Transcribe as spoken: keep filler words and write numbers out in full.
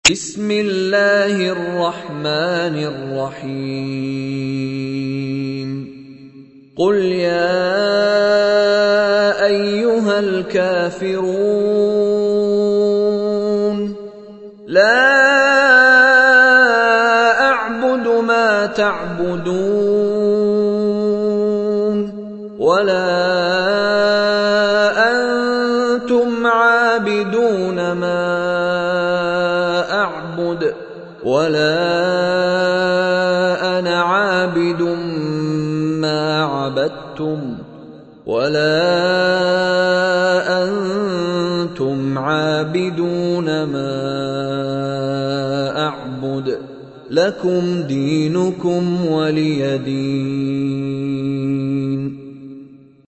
بسم الله الرحمن الرحيم قل يا أيها الكافرون لا أعبد ما تعبدون ولا أنتم عابدون ما أعبد ولا أنا عابد ما عبدتم ولا أنتم عابدون ما أعبد لكم دينكم ولي دين.